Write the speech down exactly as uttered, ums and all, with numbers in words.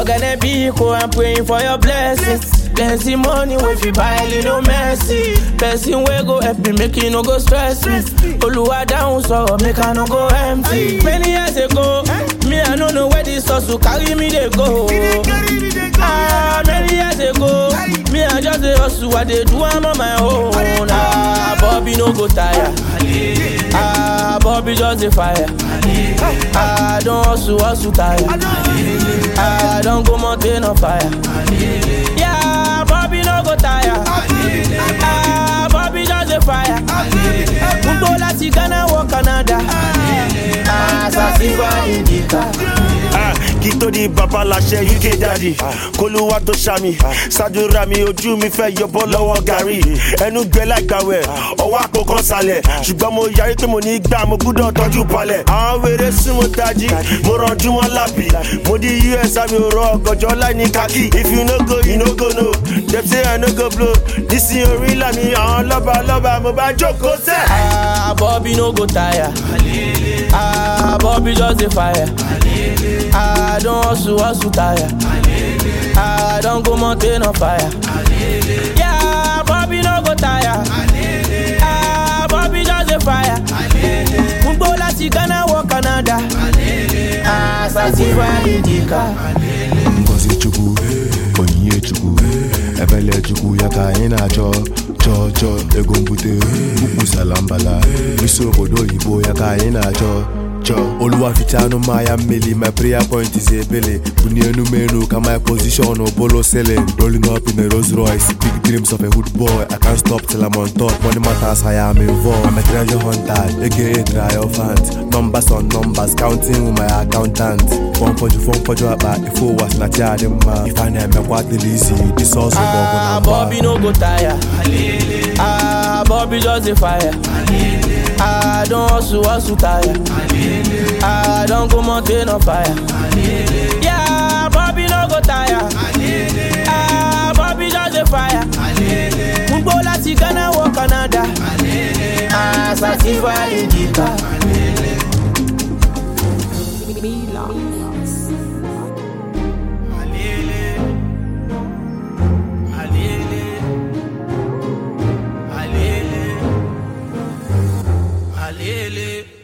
gonna be cool, I'm praying for your blessings. Plenty money if you buy little messy. Person way go help me, make you no go stress me. Oluwa down so make I no go empty. Many years ago, me I don't know where this hustle carry me they go. Ah, many years ago, me I just a hustle, what they do I'm on my own. Ah, Bobby no go tire. Ah, Bobby just a fire. Ah, don't hustle, hustle tire. Ah, don't go mountain on fire. Yeah, Bobby no go tire. Ah, Bobby just a fire. Mumbo la Ghana or Canada. Ah, Sasiva Indica. Ah, Kito di Baba Lashe U K daddy. Koluwa to Shami. Sadura mi ojú mi fẹ́ yọbọ lọ́wọ́ gàrí. Ẹnu gbẹ láìgbàwẹ̀, ọwọ́ àpò kan sálẹ̀. Ṣùgbọ́n mo yarí pé mo ní gbà mo gbúdọ̀ tọ́jú palẹ̀. Àwọn wèrè sún mo tají, mo rànjú wọn lápì. Mo di U S àmì òrò ọ̀gànjọ́ láì ní kákì. If you no go, you no go no. Dem say I no go blow. Nísìnyí orí làmì àwọn lọ́ba lọ́ba mo bá jókòó sẹ́. Ah, Bobby no go tire. Ah, Bobby just a fire. I don't hustle, hustle tire. I don't go mountain on fire. Yeah, Bobby no go tire. Ah, Bobby just a fire. Mumbo la Ghana or Canada. Ah, Sasiva Indica. Ngozi Chukwu, Onyinye Chukwu, Ebele Chukwu yaka ina cho cho cho ego mbute, ukwu salambala, biso obodo Igbo yaka ina cho. Oluwa fichano maya meli, my prayer point is a belly. Bunyenu menu, come my position or bolo selling. Rolling up in a Rolls Royce, big dreams of a hood boy. I can't stop till I'm on top. Money matters, I am involved. I'm a treasure hunter, aka triumphant. Numbers on numbers, counting with my accountant. Phone for you, phone for you about if it was not your man. If I never quite the easy, this also ah, Bobby no go tire. Ah, Bobby just a fire. I don't hustle, hustle tire. I don't go mountain on fire. Yeah, Bobby no go tire. Ah, Bobby just a fire. Mumbo la Ghana or Canada. Ah, Sasiva Indica. Alele.